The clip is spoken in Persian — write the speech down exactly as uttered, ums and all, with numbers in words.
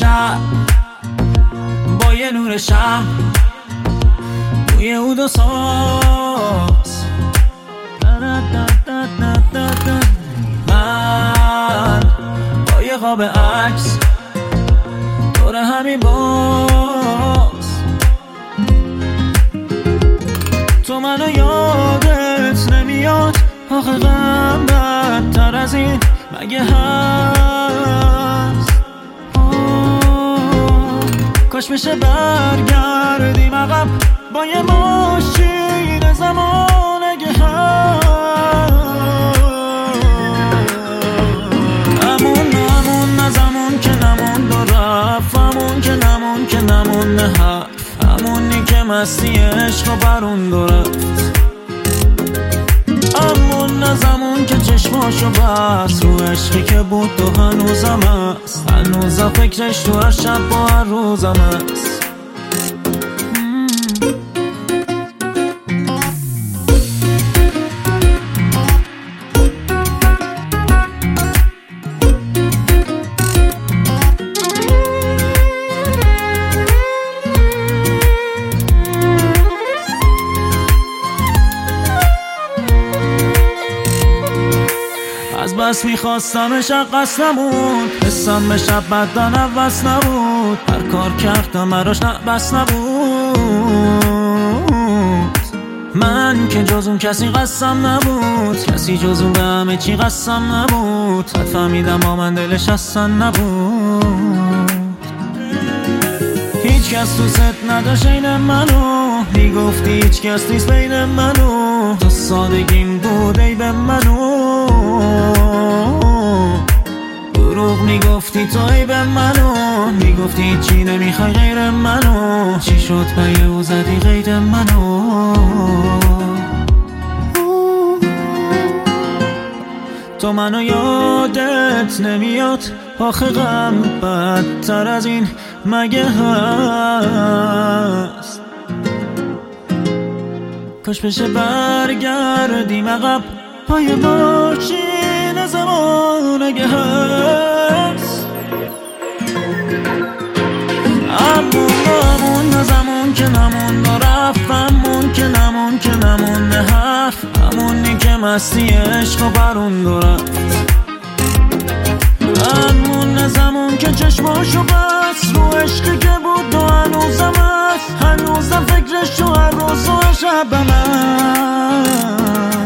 شب با یه نور شب روی اود و ساز من با یه قاب عکس دور همین باز تو منو یادت نمیاد آخه غم بدتر از این مگه هست؟ کاش بشه برگردیم عقب با یه ماشین زمان اگه هست همون همون از همون که نمون دو رفت همون که نمون که نمون نه حرف همونی که مستی عشق و برون دو رفت همون از همون که چشماشو بست رو عشقی که بود تو هنوزم هست هنوزم فکرش تو هر شب با هر روزم هست از بس میخواستمش قصد نبود حسم به شب بدن عوض نبود هر کار کردم براش بس نبود من که جز اون کسی قسم نبود کسی جز اون به همه چی قسم نبود حد فهمیدم با من دلش اصلا نبود هیچ کس تو ست نداشت این منو میگفتی هیچ کس نیست بین منو تو سادگیم بود ای به منو دروغ میگفتی تو ای به منو میگفتی چی نمیخوای غیر منو چی شد به او زدی غیر منو تو منو یادت نمیاد آخه غم بدتر از این مگه هست کاش بشه برگردیم عقب پای ماشین زمان اگه هست همون همون از همون که نمون و رفت همون که نمون که نمون نه حرف همونی که مستی عشق و برون دو رفت همون از همون که چشماشو بست رو عشقی که بود تو هنوزم هست هنوزم فکرش تو هر روز و شبم هست